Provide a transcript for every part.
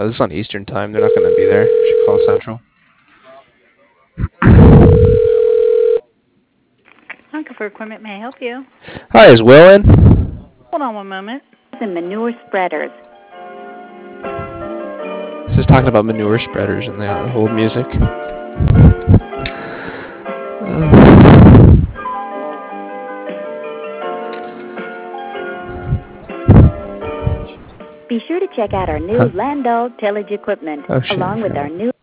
Oh, this is on Eastern time. They're not going to be there. Should call Central. Hunker for Equipment, may I help you? Hi, is Will in? Hold on one moment. The manure spreaders. This is talking about manure spreaders and the hold music. Be sure to check out our new Landau tillage equipment, along with our new...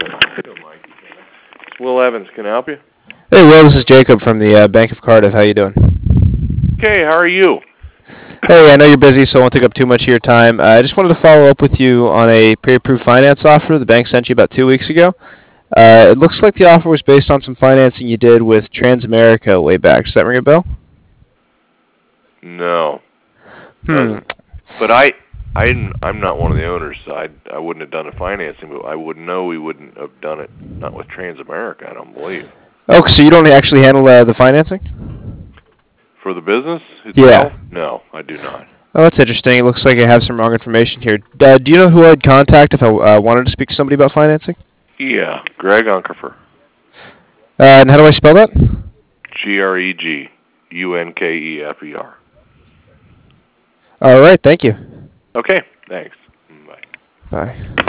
Will Evans, can I help you? Hey, Will, this is Jacob from the Bank of Cardiff. How you doing? Okay, how are you? Hey, I know you're busy, so I won't take up too much of your time. I just wanted to follow up with you on a pre-approved finance offer the bank sent you about 2 weeks ago. It looks like the offer was based on some financing you did with Transamerica way back. Does that ring a bell? No. But I'm not one of the owners, so I wouldn't have done the financing, but I would know we wouldn't have done it, not with Transamerica, I don't believe. Oh, so you don't actually handle the financing? For the business itself? Yeah. No, I do not. Oh, that's interesting. It looks like I have some wrong information here. Do you know who I'd contact if I wanted to speak to somebody about financing? Yeah, Greg Unkefer. And how do I spell that? Gregunkefer. All right, thank you. Okay, thanks. Bye. Bye.